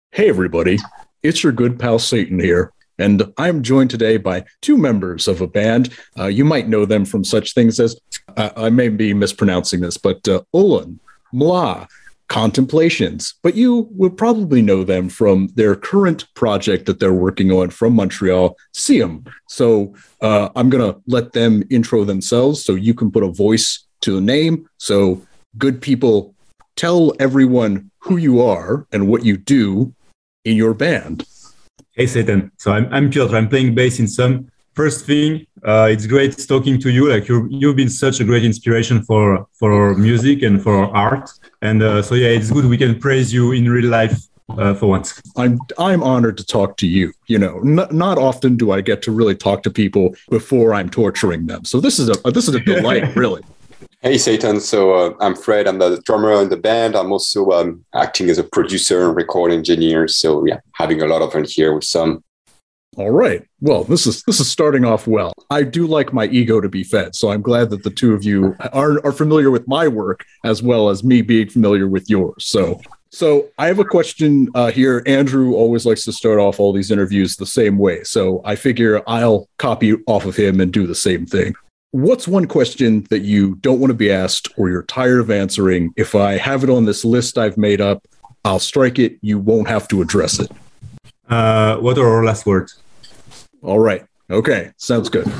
Hey, everybody. It's your good pal Satan here, and I'm joined today by two members of a band. You might know them from such things as, I may be mispronouncing this, but Olan, Mla, Contemplations. But you will probably know them from their current project that they're working on from Montreal, Siam. So I'm going to let them intro themselves so you can put a voice to the name. So, good people, tell everyone who you are and what you do in your band. Hey, Satan. So I'm Piotr. I'm playing bass in Some. First thing, it's great talking to you. Like you've been such a great inspiration for our music and for our art. And so yeah, it's good we can praise you in real life for once. I'm honored to talk to you. You know, not often do I get to really talk to people before I'm torturing them. So this is a delight, really. Hey, Satan. So I'm Fred. I'm the drummer in the band. I'm also acting as a producer and record engineer. So yeah, having a lot of fun here with Some. All right. Well, this is starting off well. I do like my ego to be fed, so I'm glad that the two of you are familiar with my work as well as me being familiar with yours. So I have a question here. Andrew always likes to start off all these interviews the same way, so I figure I'll copy off of him and do the same thing. What's one question that you don't want to be asked or you're tired of answering? If I have it on this list I've made up, I'll strike it. You won't have to address it. What are our last words? All right. Okay. Sounds good.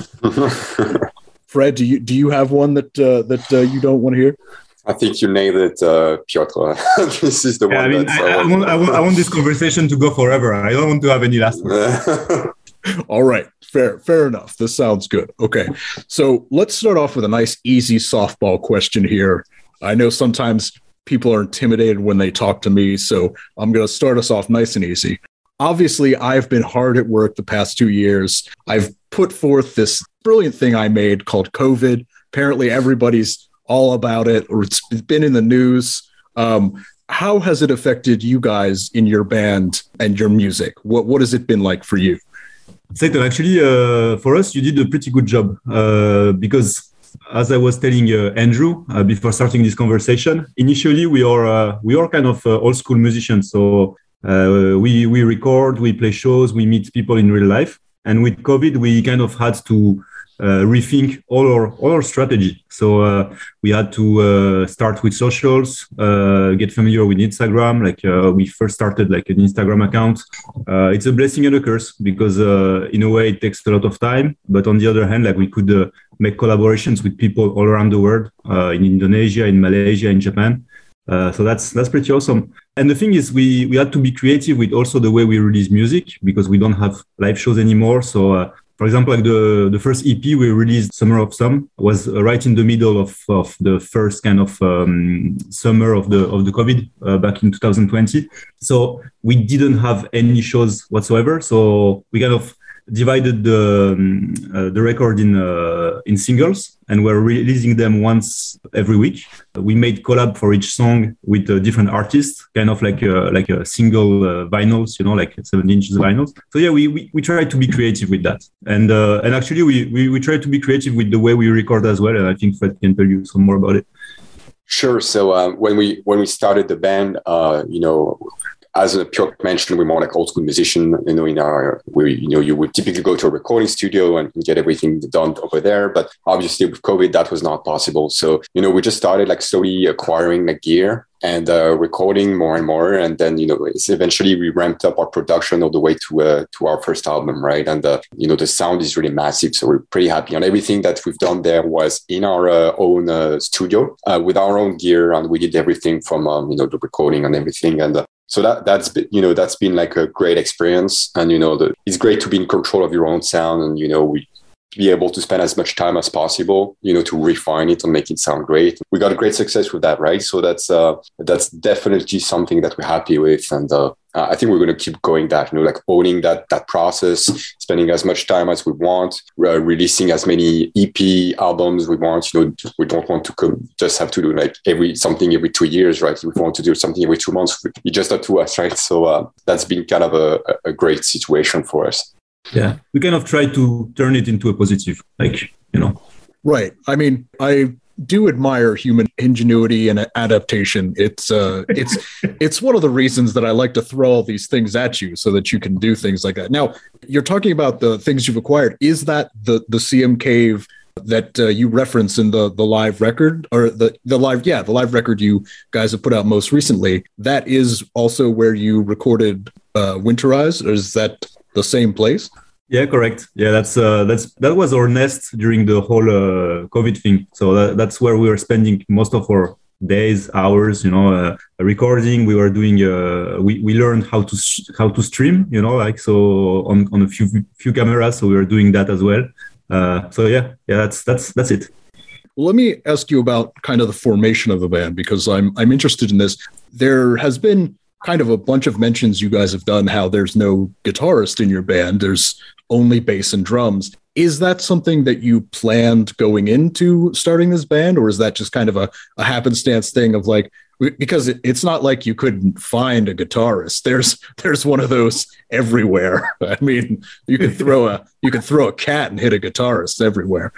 Fred, do you have one that you don't want to hear? I think you nailed it, Piotr. This is the one. I want this conversation to go forever. I don't want to have any last words. All right. Fair enough. This sounds good. Okay. So let's start off with a nice, easy softball question here. I know sometimes people are intimidated when they talk to me, so I'm going to start us off nice and easy. Obviously, I've been hard at work the past 2 years. I've put forth this brilliant thing I made called COVID. Apparently, everybody's all about it, or it's been in the news. How has it affected you guys in your band and your music? What has it been like for you? Satan, actually, for us, you did a pretty good job because, as I was telling Andrew before starting this conversation, initially we are kind of old school musicians. So we record, we play shows, we meet people in real life, and with COVID, we kind of had to rethink all our strategy. So we had to start with socials, get familiar with Instagram. Like we first started like an Instagram account. It's a blessing and a curse because in a way it takes a lot of time. But on the other hand, like we could make collaborations with people all around the world, in Indonesia, in Malaysia, in Japan. So that's pretty awesome. And the thing is, we had to be creative with also the way we release music because we don't have live shows anymore. So for example, like the first EP we released, Summer of Some, was right in the middle of the first kind of summer of the COVID back in 2020. So we didn't have any shows whatsoever. So we kind of divided the record in singles, and we're releasing them once every week. We made collab for each song with different artists, kind of like a single vinyls, like 7 inches vinyls. So yeah, we try to be creative with that, and actually we try to be creative with the way we record as well. And I think Fred can tell you some more about it. Sure. So when we started the band, as Piotr mentioned, we're more like old school musician. You would typically go to a recording studio and get everything done over there. But obviously with COVID, that was not possible. So, we just started like slowly acquiring the gear and recording more and more. And then, eventually we ramped up our production all the way to our first album, right? And, the sound is really massive. So we're pretty happy. And everything that we've done there was in our own studio with our own gear. And we did everything from, the recording and everything. And so that's been like a great experience. And, it's great to be in control of your own sound and, we be able to spend as much time as possible, to refine it and make it sound great. We got a great success with that, right? So that's definitely something that we're happy with. And I think we're going to keep going that, like owning that process, spending as much time as we want, releasing as many EP albums we want. We don't want to just have to do like something every 2 years, right? We want to do something every 2 months. It's just not to us, right? So that's been kind of a great situation for us. Yeah, we kind of try to turn it into a positive, Right. I mean, do admire human ingenuity and adaptation. It's one of the reasons that I like to throw all these things at you so that you can do things like that. Now, you're talking about the things you've acquired. Is that the CM Cave that you reference in the live record, or the live record you guys have put out most recently? That is also where you recorded Winterize, or is that the same place? Yeah, correct. Yeah, that was our nest during the whole COVID thing. So that's where we were spending most of our days, hours. Recording. We were doing. We learned how to stream. Like so on a few cameras. So we were doing that as well. So yeah, that's it. Well, let me ask you about kind of the formation of the band, because I'm interested in this. There has been kind of a bunch of mentions you guys have done how there's no guitarist in your band. There's only bass and drums. Is that something that you planned going into starting this band, or is that just kind of a happenstance thing of like, because it's not like you couldn't find a guitarist. There's one of those everywhere. I mean, you could throw a cat and hit a guitarist everywhere.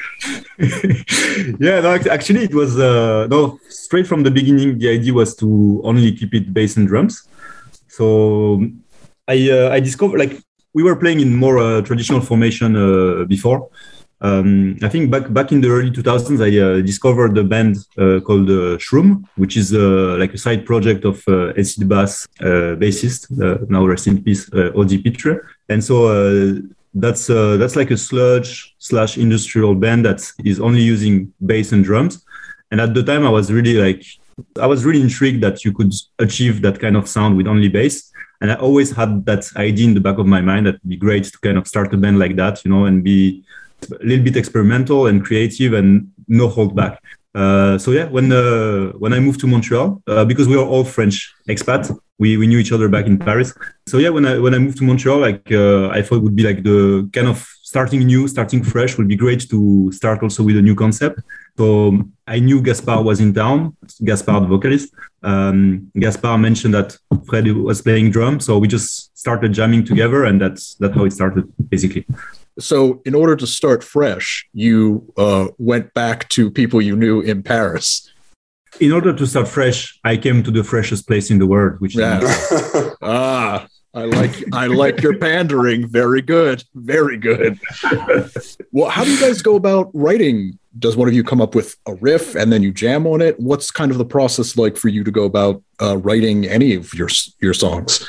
Yeah, no, actually it was straight from the beginning. The idea was to only keep it bass and drums. So I discovered, like, we were playing in more traditional formation before. I think back in the early 2000s, I discovered a band called Shroom, which is like a side project of acid bass bassist, now rest in peace, Audi Pitre. And so that's like a sludge/industrial band that is only using bass and drums. And at the time, I was really intrigued that you could achieve that kind of sound with only bass. And I always had that idea in the back of my mind that it'd be great to kind of start a band like that, and be a little bit experimental and creative and no hold back. So yeah, when I moved to Montreal, because we are all French expats, we knew each other back in Paris. So yeah, when I moved to Montreal, like I thought it would be like the kind of starting fresh would be great to start also with a new concept. So I knew Gaspard was in town, Gaspard, the vocalist. Gaspard mentioned that Fred was playing drums, so we just started jamming together, and that's how it started, basically. So in order to start fresh, you went back to people you knew in Paris. In order to start fresh, I came to the freshest place in the world, which is I like your pandering. Very good. Very good. Well, how do you guys go about writing? Does one of you come up with a riff and then you jam on it? What's kind of the process like for you to go about writing any of your songs?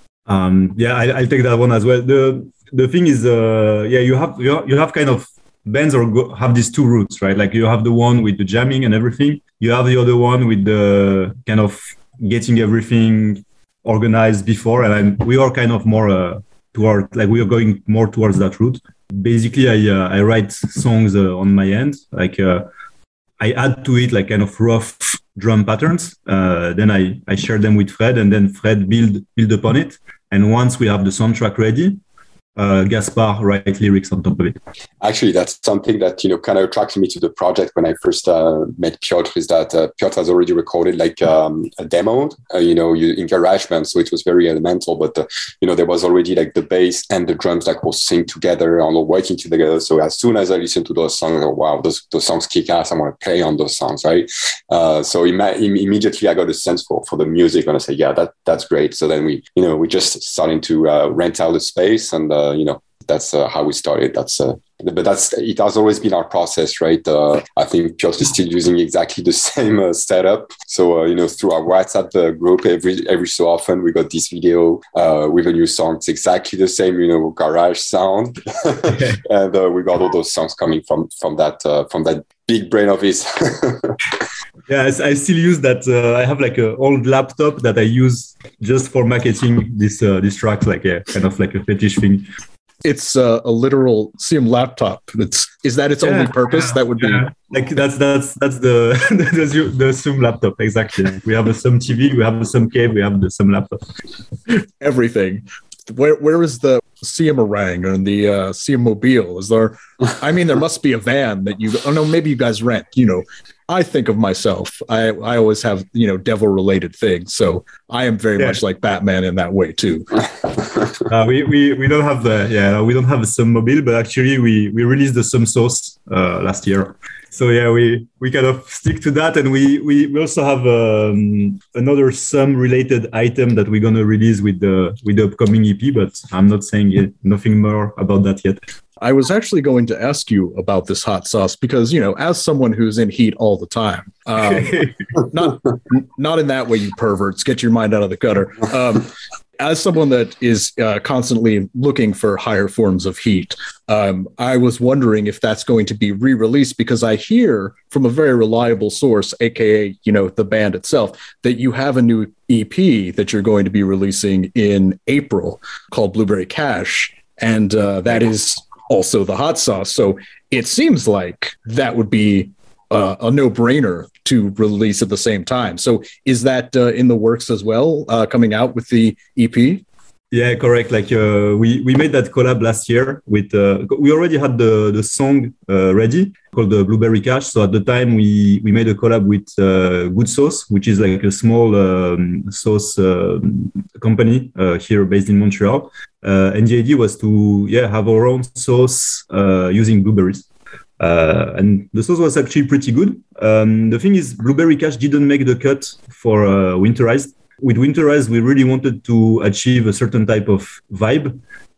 I'll take that one as well. The thing is, you have kind of bands have these two routes, right? Like you have the one with the jamming and everything. You have the other one with the kind of getting everything organized before, and we are kind of more we are going more towards that route. Basically, I write songs on my end, like I add to it like kind of rough drum patterns. Then I share them with Fred, and then Fred build upon it. And once we have the soundtrack ready, Gaspard write lyrics on top of it. Actually, that's something that kind of attracted me to the project when I first met Piotr. Is that Piotr has already recorded like a demo, in GarageBand, so it was very elemental. But there was already like the bass and the drums that will sing together and working together. So as soon as I listened to those songs, wow, those songs kick ass! I want to play on those songs, right? So immediately I got a sense for the music, and I said, yeah, that's great. So then we just started to rent out the space, and that's how we started. It has always been our process, right? I think Piotr is still using exactly the same setup. So through our WhatsApp group, every so often we got this video with a new song. It's exactly the same, garage sound, and we got all those songs coming from that big brain of his. Yeah, I still use that. I have like an old laptop that I use just for marketing this track, like kind of like a fetish thing. It's a literal CM laptop. Is that its only purpose? That would be like that's the Zoom laptop, exactly. We have a Zoom TV, we have a Zoom cave, we have the Zoom laptop. Everything. Where is the CM Orang and the CM Mobile? Is there? I mean, there must be a van that you. Oh no, maybe you guys rent. I think of myself. I always have devil related things, so I am very much like Batman in that way too. We don't have we don't have a Zoom Mobile, but actually we released the Zoom Source last year. So yeah, we kind of stick to that, and we also have another some related item that we're gonna release with the upcoming EP, but I'm not saying nothing more about that yet. I was actually going to ask you about this hot sauce because, you know, as someone who's in heat all the time, not in that way, you perverts, get your mind out of the gutter. As someone that is constantly looking for higher forms of heat, I was wondering if that's going to be re-released, because I hear from a very reliable source, aka, you know, the band itself, that you have a new EP that you're going to be releasing in April called Blueberry Cash, and that is also the hot sauce. So it seems like that would be a no-brainer to release at the same time. So is that in the works as well, coming out with the EP? Yeah, correct. Like we made that collab last year with. We already had the song ready called the Blueberry Cash. So at the time we made a collab with Good Sauce, which is like a small sauce company here based in Montreal. And the idea was to have our own sauce using blueberries. And the sauce was actually pretty good. The thing is, Blueberry Cash didn't make the cut for Winterized. With Winterized, we really wanted to achieve a certain type of vibe.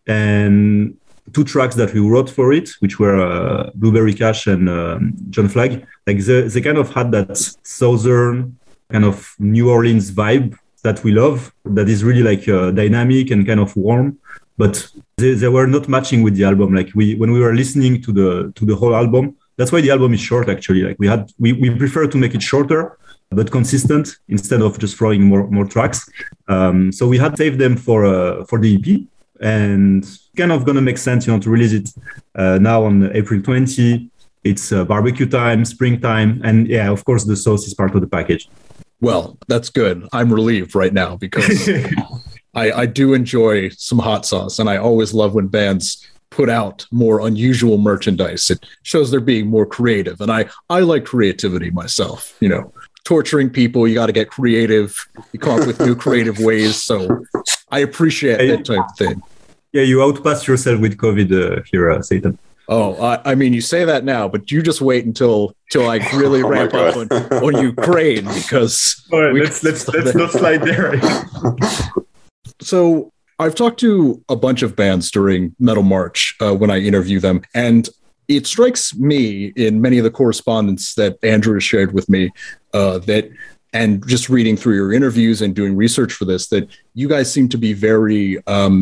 And 2 tracks that we wrote for it, which were Blueberry Cash and John Flagg, like they kind of had that southern kind of New Orleans vibe that we love, that is really like dynamic and kind of warm. But they were not matching with the album. Like when we were listening to the whole album, that's why the album is short actually. Like we prefer to make it shorter but consistent instead of just throwing more tracks. So we had saved them for the EP, and kind of gonna make sense, to release it now on April 20. It's barbecue time, springtime, and yeah, of course the sauce is part of the package. Well, that's good. I'm relieved right now because I do enjoy some hot sauce, and I always love when bands put out more unusual merchandise. It shows they're being more creative, and I like creativity myself. Torturing people, you got to get creative. You come up with new creative ways, so I appreciate that type of thing. Yeah, you outpassed yourself with COVID here, Satan. Oh, I mean, you say that now, but you just wait until I really ramp up on Ukraine, because all right, let's not slide there. So I've talked to a bunch of bands during Metal March when I interview them, and it strikes me in many of the correspondence that Andrew has shared with me and just reading through your interviews and doing research for this, that you guys seem to be very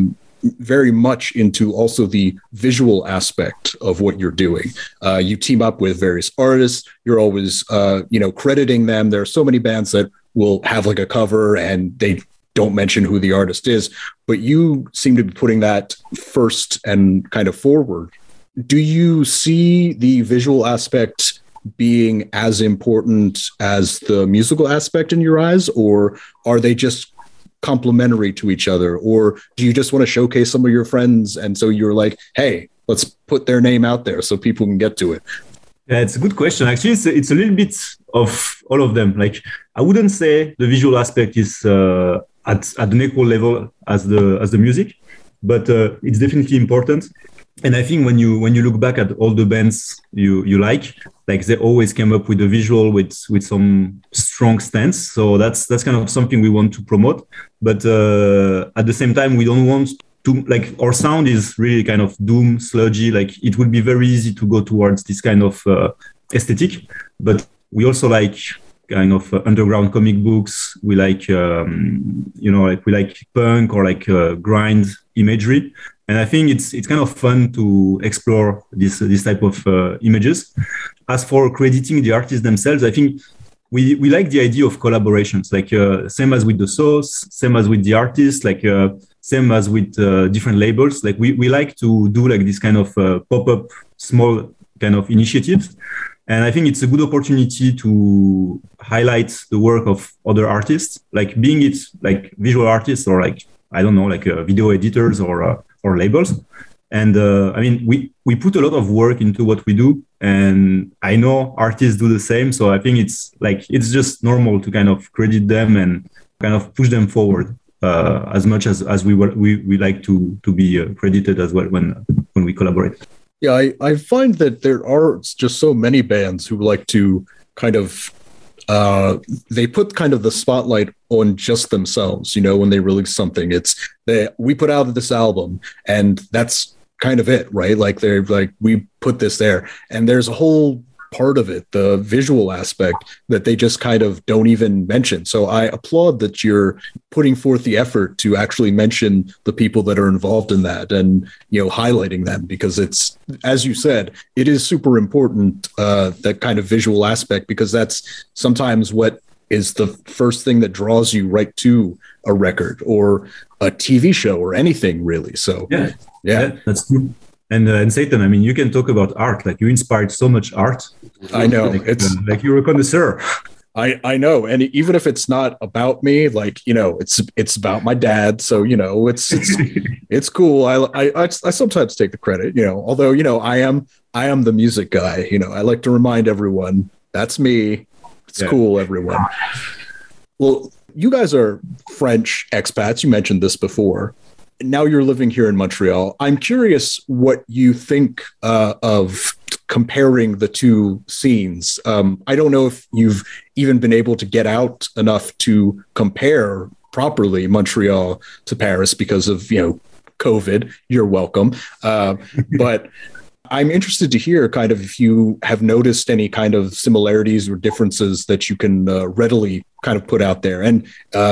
much into also the visual aspect of what you're doing. You team up with various artists. You're always, crediting them. There are so many bands that will have like a cover and they don't mention who the artist is, but you seem to be putting that first and kind of forward. Do you see the visual aspect being as important as the musical aspect in your eyes, or are they just complementary to each other? Or do you just want to showcase some of your friends, and so you're like, hey, let's put their name out there so people can get to it? Yeah, it's a good question. Actually, it's a little bit of all of them. Like, I wouldn't say the visual aspect is at an equal level as the music, but it's definitely important. And I think when you look back at all the bands you like they always came up with a visual with some strong stance. So that's kind of something we want to promote. But at the same time, we don't want to, like, our sound is really kind of doom, sludgy. Like, it would be very easy to go towards this kind of aesthetic. But we also like kind of underground comic books. We like, we like punk or like grind imagery. And I think it's kind of fun to explore this type of images. As for crediting the artists themselves, I think we like the idea of collaborations, like same as with the sauce, same as with the artists, like same as with different labels. Like we like to do like this kind of pop-up small kind of initiatives. And I think it's a good opportunity to highlight the work of other artists, like being it like visual artists or like, I don't know, like video editors or labels. And I mean, we put a lot of work into what we do, and I know artists do the same. So I think it's just normal to kind of credit them and kind of push them forward as much as we like to be credited as well when we collaborate. Yeah, I find that there are just so many bands who like to kind of they put kind of the spotlight on just themselves, when they release something. We put out this album and that's kind of it, right? Like they're like, we put this there, and there's a whole part of it, the visual aspect, that they just kind of don't even mention. So I applaud that you're putting forth the effort to actually mention the people that are involved in that and, highlighting them, because it's, as you said, it is super important, that kind of visual aspect, because that's sometimes what is the first thing that draws you right to a record or a TV show or anything really. So yeah, that's true. And Satan, I mean, you can talk about art. Like, you inspired so much art. I know, it's like you're a connoisseur. I know, and even if it's not about me, like, it's about my dad. So it's cool. I sometimes take the credit. Although I am the music guy. I like to remind everyone that's me. It's cool, everyone. Well, you guys are French expats. You mentioned this before. Now you're living here in Montreal. I'm curious what you think of comparing the two scenes. I don't know if you've even been able to get out enough to compare properly Montreal to Paris because of, COVID. You're welcome. But I'm interested to hear kind of if you have noticed any kind of similarities or differences that you can readily kind of put out there. And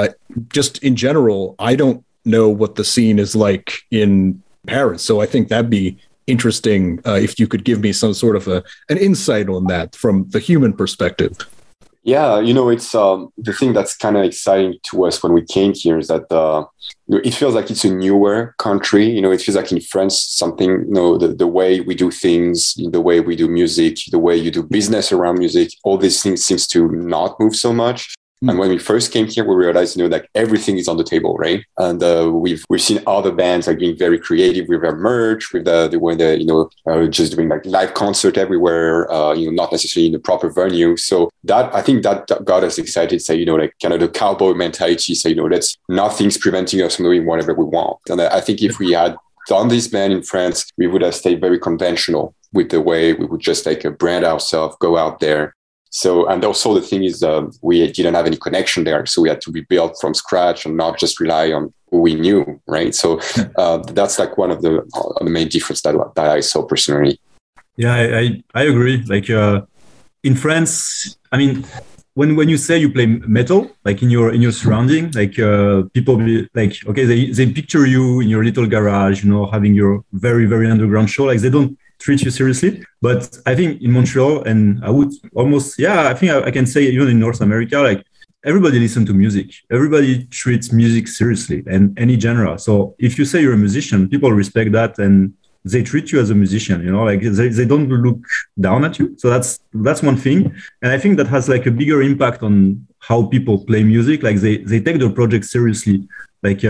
just in general, I don't know what the scene is like in Paris. So I think that'd be interesting if you could give me some sort of an insight on that from the human perspective. Yeah, it's the thing that's kind of exciting to us when we came here is that it feels like it's a newer country. It feels like in France, something, the way we do things, the way we do music, the way you do business around music, all these things seems to not move so much. And when we first came here, we realized, like everything is on the table, right? And we've seen other bands like being very creative with their merch, with the way they, just doing like live concert everywhere, not necessarily in the proper venue. So I think that got us excited. Say, like kind of the cowboy mentality. Say, nothing's preventing us from doing whatever we want. And I think if we had done this band in France, we would have stayed very conventional with the way we would just like brand ourselves, go out there. So, and also the thing is, we didn't have any connection there. So we had to rebuild from scratch and not just rely on who we knew, right? So that's like one of the main differences that I saw personally. Yeah, I agree. Like in France, I mean, when you say you play metal, like in your surrounding, like people be like, okay, they picture you in your little garage, having your very, very underground show. Like they don't treat you seriously. But I think in Montreal, and I would almost, I think I can say even in North America, like everybody listens to music. Everybody treats music seriously, and any genre. So if you say you're a musician, people respect that and they treat you as a musician, like they don't look down at you. So that's one thing. And I think that has like a bigger impact on how people play music. Like they take their project seriously. Like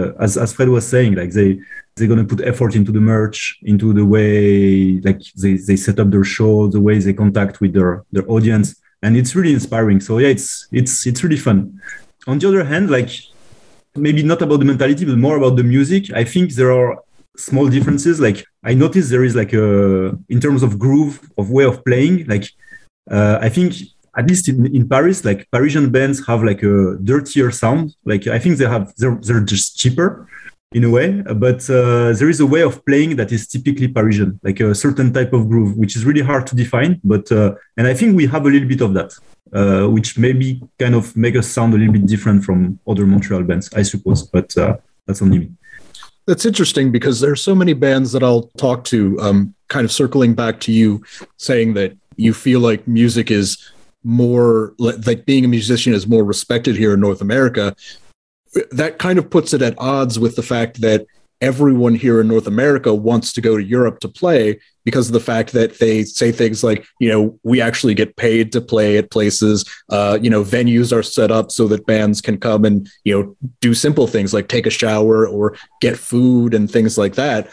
as Fred was saying, like they're going to put effort into the merch, into the way like they set up their show, the way they contact with their audience. And it's really inspiring. So yeah, it's really fun. On the other hand, like maybe not about the mentality, but more about the music. I think there are small differences. Like I noticed there is like in terms of groove, of way of playing, like I think at least in Paris, like Parisian bands have like a dirtier sound. Like I think they're just cheaper in a way, but there is a way of playing that is typically Parisian, like a certain type of groove, which is really hard to define. But and I think we have a little bit of that, which maybe kind of make us sound a little bit different from other Montreal bands, I suppose. But that's only me. That's interesting because there's so many bands that I'll talk to, kind of circling back to you saying that you feel like music is more, like being a musician is more respected here in North America. That kind of puts it at odds with the fact that everyone here in North America wants to go to Europe to play because of the fact that they say things like, we actually get paid to play at places, venues are set up so that bands can come and, do simple things like take a shower or get food and things like that.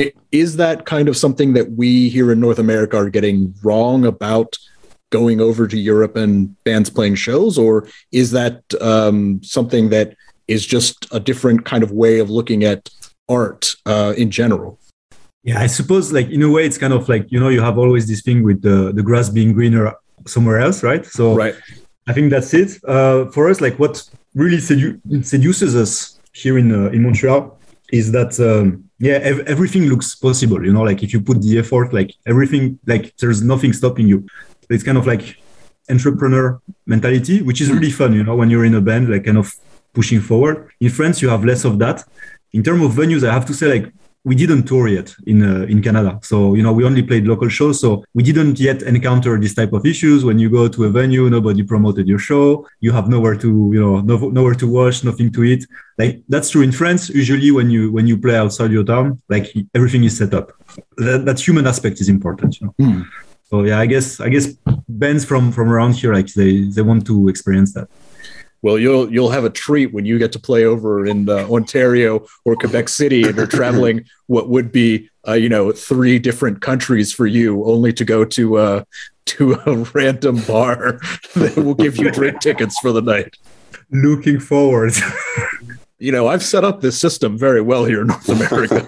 Is that kind of something that we here in North America are getting wrong about going over to Europe and bands playing shows? Or is that something that is just a different kind of way of looking at art in general? Yeah, I suppose like in a way it's kind of like, you have always this thing with the grass being greener somewhere else, right? So Right. I think that's it. For us, like what really seduces us here in Montreal is that everything looks possible. Like if you put the effort, like everything, like there's nothing stopping you. It's kind of like entrepreneur mentality, which is really fun. When you're in a band, like kind of pushing forward. In France, you have less of that. In terms of venues, I have to say, like we didn't tour yet in Canada. So, we only played local shows. So we didn't yet encounter this type of issues. When you go to a venue, nobody promoted your show. You have nowhere to, nowhere to wash, nothing to eat. Like that's true in France. Usually when you play outside your town, like everything is set up. That human aspect is important. So yeah, I guess bands from around here, like they want to experience that. Well, you'll have a treat when you get to play over in Ontario or Quebec City, and you're traveling what would be 3 different countries for you, only to go to a random bar that will give you drink tickets for the night. Looking forward. I've set up this system very well here in North America.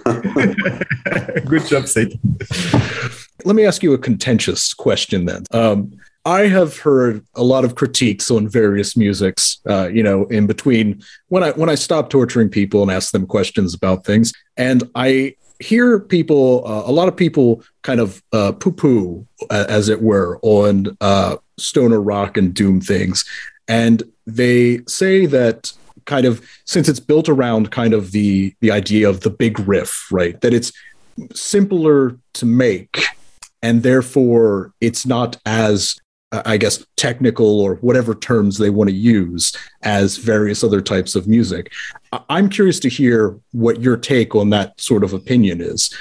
Good job, Satan. Let me ask you a contentious question then. I have heard a lot of critiques on various musics, in between when I stop torturing people and ask them questions about things. And I hear people, a lot of people kind of poo-poo, as it were, on stoner rock and doom things. And they say that kind of, since it's built around kind of the idea of the big riff, right, that it's simpler to make, and therefore it's not as I guess, technical or whatever terms they want to use as various other types of music. I'm curious to hear what your take on that sort of opinion is.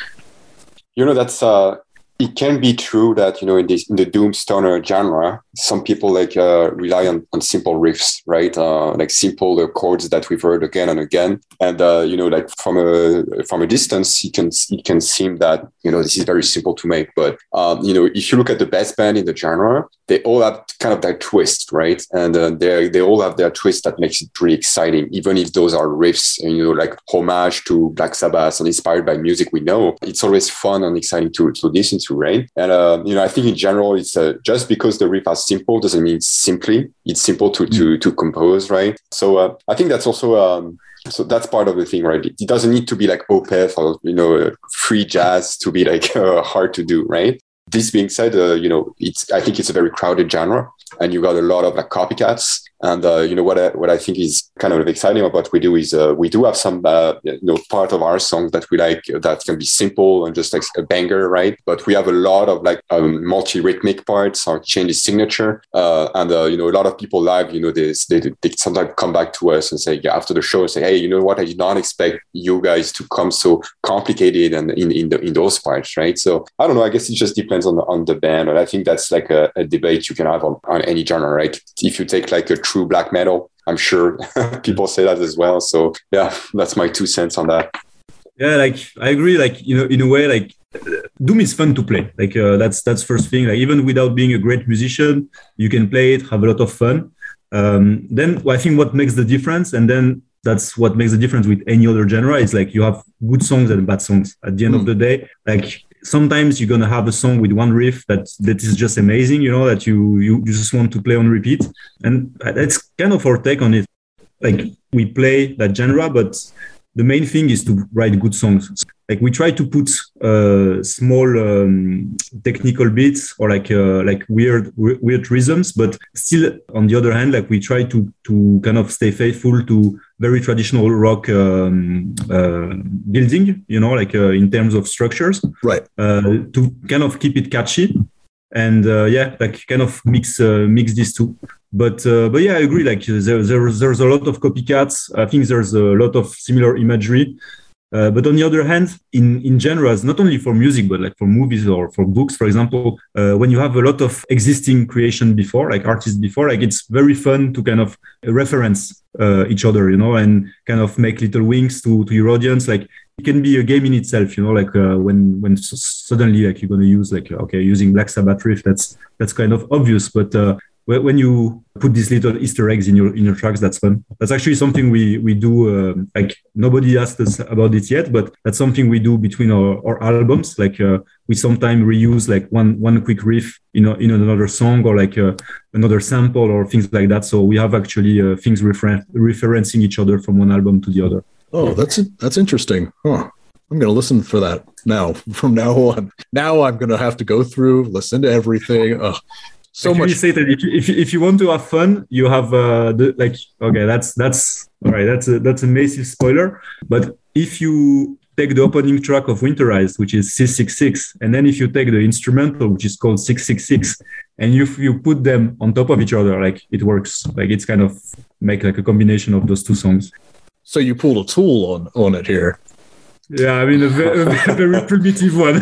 That's it can be true that, in the doom stoner genre, some people rely on simple riffs, right? Like simple chords that we've heard again and again. And, like from a distance, it can seem that, this is very simple to make. But, if you look at the best band in the genre, they all have kind of that twist, right? And they all have their twist that makes it really exciting, even if those are riffs, like homage to Black Sabbath and inspired by music we know. It's always fun and exciting to listen to, right? And, I think in general, it's just because the riff are simple doesn't mean it's simple to compose, right? So I think that's also... So that's part of the thing, right? It doesn't need to be like Opeth or, free jazz to be like hard to do, right? This being said, I think it's a very crowded genre, and you got a lot of like copycats. And what I think is kind of exciting about what we do is we do have some part of our songs that we like that can be simple and just like a banger, right? But we have a lot of like multi-rhythmic parts or changes signature, and a lot of people live, they sometimes come back to us and say, after the show, say, hey, you know what? I did not expect you guys to come so complicated and in those parts, right? So I don't know. I guess it just depends on the band, and I think that's like a debate you can have on any genre, right? If you take like a true black metal, I'm sure people say that as well. So yeah, that's my 2 cents on that. Yeah, like I agree. Like, in a way, like doom is fun to play. Like that's first thing. Like even without being a great musician, you can play it, have a lot of fun. Then I think what makes the difference, and then that's what makes the difference with any other genre, is like you have good songs and bad songs. At the end of the day, like sometimes you're gonna have a song with one riff that is just amazing, that you just want to play on repeat, and that's kind of our take on it. Like we play that genre, but the main thing is to write good songs. Like we try to put small technical bits or like weird rhythms, but still on the other hand, like we try to kind of stay faithful to very traditional rock building, like in terms of structures, right? To kind of keep it catchy, and like kind of mix these two. But yeah, I agree. Like there's a lot of copycats. I think there's a lot of similar imagery. But on the other hand, in genres, not only for music, but like for movies or for books, for example, when you have a lot of existing creation before, like artists before, like it's very fun to kind of reference each other, and kind of make little winks to your audience. Like it can be a game in itself, like when suddenly like you're going to use like, okay, using Black Sabbath riff, that's kind of obvious. But when you put these little Easter eggs in your tracks, that's fun. That's actually something we do. Like nobody asked us about it yet, but that's something we do between our albums. Like we sometimes reuse like one quick riff in another song, or like another sample or things like that. So we have actually things referencing each other from one album to the other. Oh, that's interesting. Huh. I'm going to listen for that now. From now on. Now I'm going to have to go through, listen to everything. So actually, much. Say that if you want to have fun, you have okay. That's all right. That's a massive spoiler. But if you take the opening track of Winterized, which is 666, and then if you take the instrumental, which is called 666, and you put them on top of each other, like it works. Like it's kind of make like a combination of those two songs. So you pulled a Tool on it here. Yeah, I mean a very primitive one.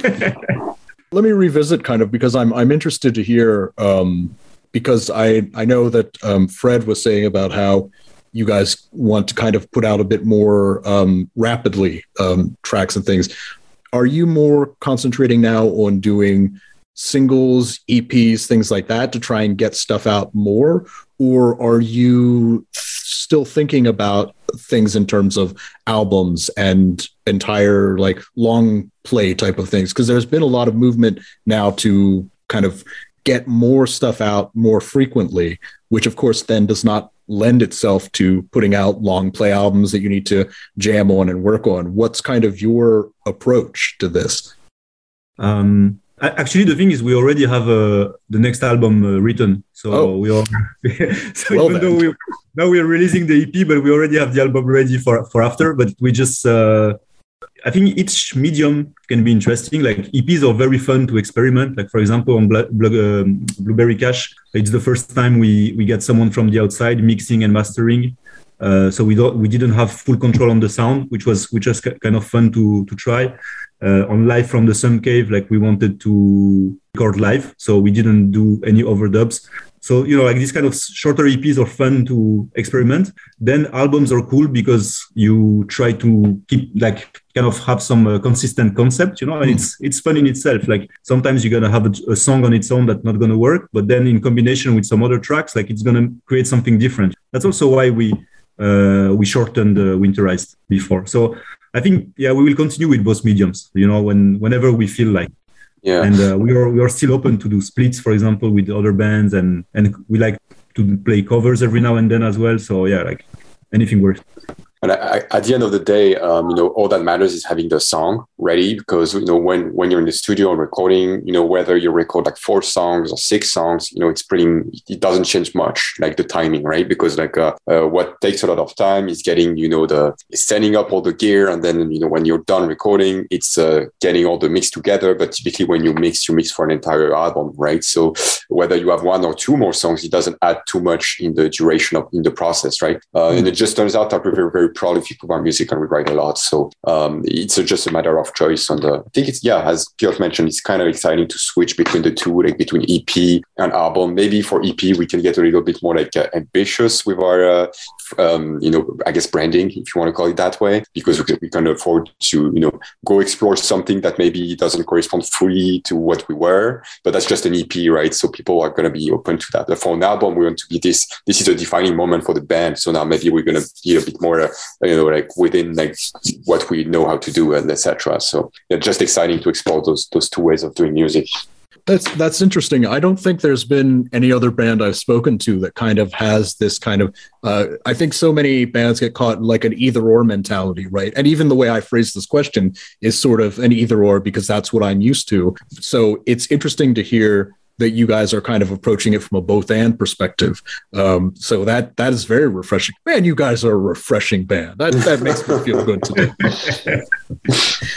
Let me revisit kind of, because I'm interested to hear, because I know that Fred was saying about how you guys want to kind of put out a bit more rapidly tracks and things. Are you more concentrating now on doing singles, EPs, things like that to try and get stuff out more? Or are you still thinking about things in terms of albums and entire like long play type of things? Because there's been a lot of movement now to kind of get more stuff out more frequently, which of course then does not lend itself to putting out long play albums that you need to jam on and work on. What's kind of your approach to this? Actually, the thing is, we already have the next album written. So we are. So well, even though now we're releasing the EP, but we already have the album ready for after. But we just, I think each medium can be interesting. Like EPs are very fun to experiment. Like for example, on Blueberry Cash, it's the first time we get someone from the outside mixing and mastering. So we didn't have full control on the sound, which was kind of fun to try. On Live from the Sun Cave, like we wanted to record live, so we didn't do any overdubs. So, like these kind of shorter EPs are fun to experiment. Then albums are cool because you try to keep like kind of have some consistent concept, and it's fun in itself. Like sometimes you're going to have a song on its own that's not going to work, but then in combination with some other tracks, like it's going to create something different. That's also why we shortened Winterized before. So I think, we will continue with both mediums, whenever we feel like. Yeah. And we are still open to do splits, for example, with other bands, and we like to play covers every now and then as well. So like anything works. And at the end of the day, all that matters is having the song ready, because, when you're in the studio and recording, whether you record like 4 songs or 6 songs, it doesn't change much, like the timing, right? Because like what takes a lot of time is getting, setting up all the gear. And then, when you're done recording, it's getting all the mix together. But typically when you mix for an entire album, right? So whether you have 1 or 2 more songs, it doesn't add too much in the duration in the process, right? And it just turns out that we're very, very proud of people our music, and we write a lot. So it's just a matter of choice. I think it's, as Piotr mentioned, it's kind of exciting to switch between the two, like between EP and album. Maybe for EP, we can get a little bit more like ambitious with our, I guess branding, if you want to call it that way, because we can afford to, go explore something that maybe doesn't correspond fully to what we were, but that's just an EP, right? So people are going to be open to that. But for an album, we want to be this is a defining moment for the band. So now maybe we're going to be a bit more, like within like what we know how to do, and etc. So just exciting to explore those 2 ways of doing music. That's interesting. I don't think there's been any other band I've spoken to that kind of has this kind of, I think so many bands get caught in like an either or mentality, right? And even the way I phrase this question is sort of an either or, because that's what I'm used to. So it's interesting to hear that you guys are kind of approaching it from a both and perspective. So that is very refreshing. Man, you guys are a refreshing band. That makes me feel good today.